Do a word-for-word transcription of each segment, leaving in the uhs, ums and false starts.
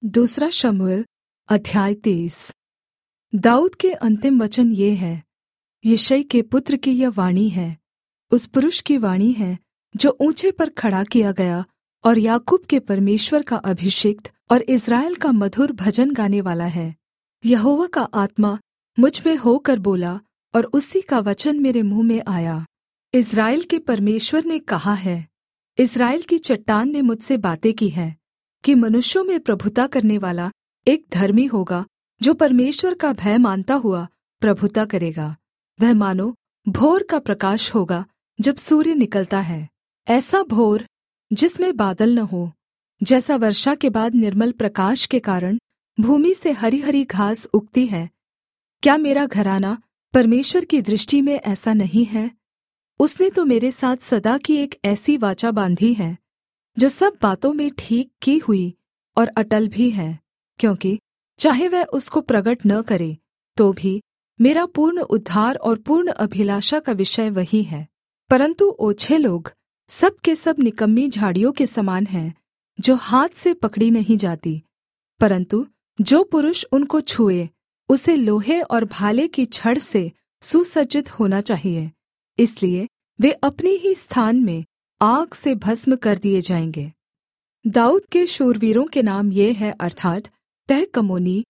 दूसरा शमूएल अध्याय तेईस। दाऊद के अंतिम वचन ये है, यिशै के पुत्र की यह वाणी है, उस पुरुष की वाणी है जो ऊँचे पर खड़ा किया गया और याकूब के परमेश्वर का अभिषिक्त और इस्राएल का मधुर भजन गानेवाला है। यहोवा का आत्मा मुझ में होकर बोला और उसी का वचन मेरे मुँह में आया। इस्राएल के परमेश्वर ने कहा है, इस्राएल की चट्टान ने मुझसे बातें की हैं कि मनुष्यों में प्रभुता करनेवाला एक धर्मी होगा जो परमेश्वर का भय मानता हुआ प्रभुता करेगा। वह मानो भोर का प्रकाश होगा जब सूर्य निकलता है, ऐसा भोर जिसमें बादल न हो, जैसा वर्षा के बाद निर्मल प्रकाश के कारण भूमि से हरी हरी घास उगती है। क्या मेरा घराना परमेश्वर की दृष्टि में ऐसा नहीं है? उसने तो मेरे साथ सदा की एक ऐसी वाचा बांधी है जो सब बातों में ठीक की हुई और अटल भी है, क्योंकि चाहे वह उसको प्रगट न करे तो भी मेरा पूर्ण उद्धार और पूर्ण अभिलाषा का विषय वही है। परन्तु ओछे लोग सब के सब निकम्मी झाड़ियों के समान हैं जो हाथ से पकड़ी नहीं जाती, परन्तु जो पुरुष उनको छुए उसे लोहे और भाले की छड़ से सुसज्जित होना चाहिए। इसलिए वे अपने ही स्थान में आग से भस्म कर दिए जाएंगे। दाऊद के शूरवीरों के नाम ये हैं, अर्थात् तहकमोनी,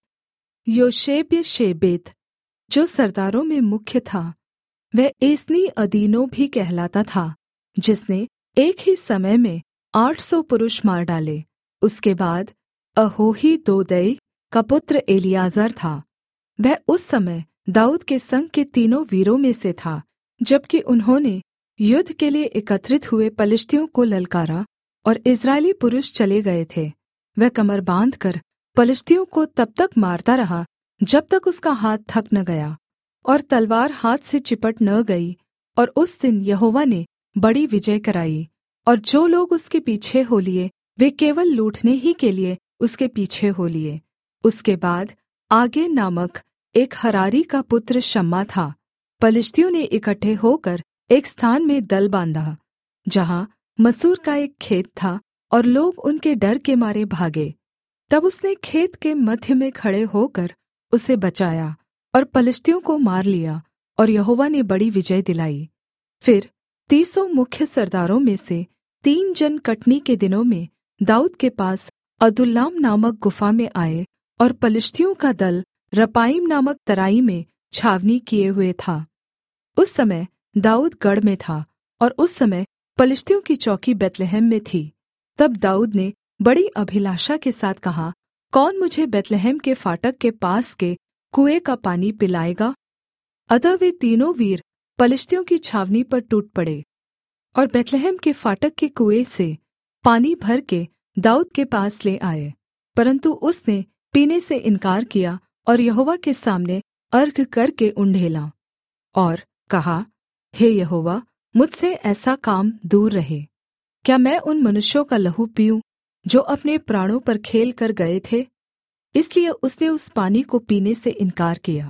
योशेब्यश्शेबेत जो सरदारों में मुख्य था। वह एस्नी अदीनो भी कहलाता था, जिसने एक ही समय में आठ सौ पुरुष मार डाले। उसके बाद अहोही दोदै का पुत्र एलीआजर था। वह उस समय दाऊद के संग के तीनों वीरों में से था, जबकि उन्होंने युद्ध के लिए एकत्रित हुए पलिश्तियों को ललकारा और इस्राएली पुरुष चले गए थे। वह कमर बाँधकर पलिश्तियों को तब तक मारता रहा जब तक उसका हाथ थक न गया और तलवार हाथ से चिपट न गई। और उस दिन यहोवा ने बड़ी विजय कराई, और जो लोग उसके पीछे हो लिए वे केवल लूटने ही के लिए उसके पीछे हो लिए। उसके बाद आगे नामक एक हरारी का पुत्र शम्मा था। पलिश्तियों ने इकट्ठे होकर एक स्थान में दल बाँधा, जहाँ मसूर का एक खेत था, और लोग उनके डर के मारे भागे। तब उसने खेत के मध्य में खड़े होकर उसे बचाया और पलिश्तियों को मार लिया, और यहोवा ने बड़ी विजय दिलाई। फिर तीसों मुख्य सरदारों में से तीन जन कटनी के दिनों में दाऊद के पास अदुल्लाम नामक गुफा में आए, और पलिश्तियों का दल रपाईम नामक तराई में छावनी किए हुए था। उस समय दाऊद गढ़ में था, और उस समय पलिश्तियों की चौकी बैतलहम में थी। तब दाऊद ने बड़ी अभिलाषा के साथ कहा, कौन मुझे बैतलहम के फाटक के पास के कुएं का पानी पिलाएगा? अतः वे तीनों वीर पलिश्तियों की छावनी पर टूट पड़े और बैतलहम के फाटक के कुएं से पानी भर के दाऊद के पास ले आए। परन्तु उसने पीने से इनकार किया और यहोवा के सामने अर्घ करके उण्डेला और कहा, हे यहोवा, मुझसे ऐसा काम दूर रहे। क्या मैं उन मनुष्यों का लहू पीऊँ जो अपने प्राणों पर खेल कर गए थे? इसलिए उसने उस पानी को पीने से इनकार किया।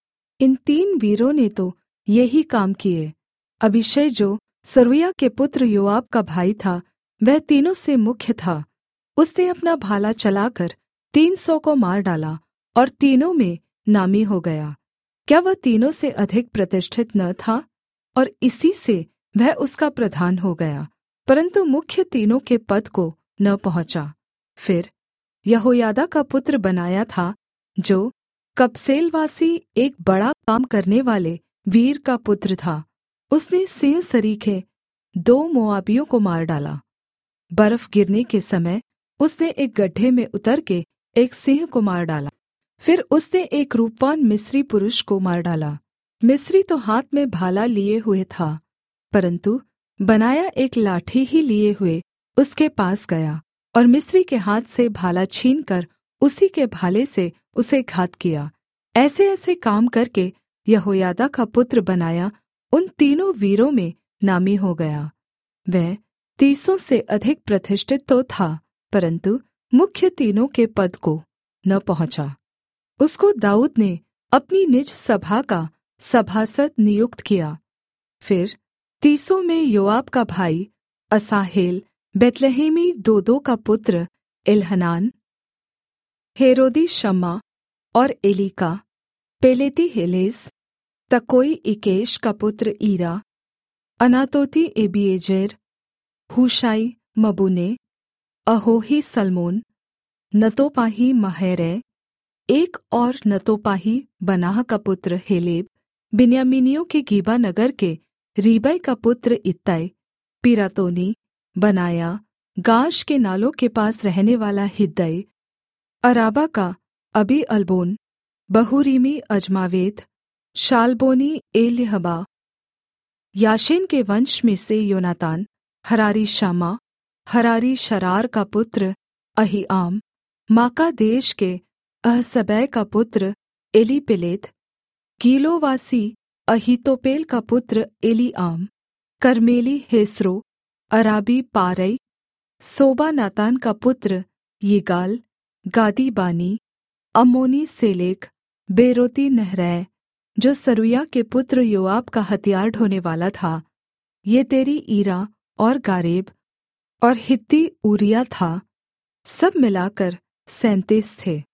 इन तीन वीरों ने तो ये ही काम किए। अबीशै जो सरूया के पुत्र योआब का भाई था, वह तीनों से मुख्य था। उसने अपना भाला चलाकर तीन सौ को मार डाला और तीनों में नामी हो गया। क्या वह तीनों से अधिक प्रतिष्ठित न था? और इसी से वह उसका प्रधान हो गया, परन्तु मुख्य तीनों के पद को न पहुँचा। फिर यहोयादा का पुत्र बनाया था, जो कबसेलवासी एक बड़ा काम करने वाले वीर का पुत्र था। उसने सिंह सरीखे दो मोआबियों को मार डाला। बर्फ गिरने के समय उसने एक गड्ढे में उतर के एक सिंह को मार डाला। फिर उसने एक रूपवान मिस्री पुरुष को मार डाला। मिस्री तो हाथ में भाला लिए हुए था, परन्तु बनाया एक लाठी ही लिए हुए उसके पास गया और मिस्री के हाथ से भाला छीनकर उसी के भाले से उसे घात किया। ऐसे ऐसे काम करके यहोयादा का पुत्र बनाया उन तीनों वीरों में नामी हो गया। वह तीसों से अधिक प्रतिष्ठित तो था, परन्तु मुख्य तीनों के पद को न पहुँचा। उसको दाऊद ने अपनी निज सभा का सभासद नियुक्त किया। फिर तीसों में योआब का भाई असाहेल, बैतलहमी दोदो का पुत्र एल्हनान, हेरोदी शम्मा और एलीका, पेलेती हेलेस, तकोई इकेश का पुत्र ईरा, अनातोती एबीएजेर, हूशाई मबुन्ने, अहोही सल्मोन, नतोपाही महरै, एक और नतोपाही बनाह का पुत्र हेलेब, बिन्यामीनियों के गिबा नगर के रीबै का पुत्र इत्तै, पिरातोनी, बनाया, गाश के नालों के पास रहनेवाला हिद्दै, अराबा का अबी अल्बोन, बहूरीमी अजमावेत, शालबोनी एल्यहबा, याशेन के वंश में से योनातान, हरारी शामा, हरारी शरार का पुत्र अहीआम, माका देश के अहसबै का पुत्र एलीपेलेत, गीलोवासी अहीतोपेल का पुत्र एलीआम, कर्मेली हेस्रो, अराबी पारै, सोबा नातान का पुत्र यिगाल, गादी बानी, अम्मोनी सेलेक, बेरोती नहरै, जो सरूया के पुत्र योआब का हथियार ढोनेवाला था, येतेरी ईरा और गारेब और हित्ती ऊरिय्याह था, सब मिलाकर सैंतीस थे।